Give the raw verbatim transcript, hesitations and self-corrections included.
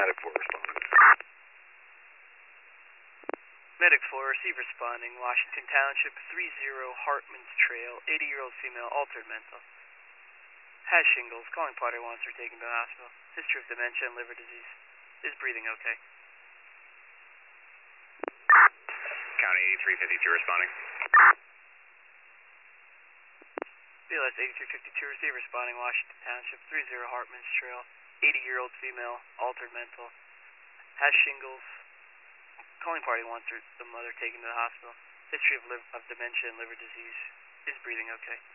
Medic four responding. Medic four, receive responding, Washington Township, three zero Hartman's Trail, eighty-year-old female, altered mental. Has shingles, calling party wants her taken to the hospital. History of dementia and liver disease. Is breathing okay? County eighty-three fifty-two responding. B L S eighty-three fifty-two, receive responding, Washington Township, three zero Hartman's Trail, eighty-year-old female, altered mental. Has shingles. Calling party wants her, the mother taken to the hospital. History of, liv of dementia and liver disease. Is breathing okay?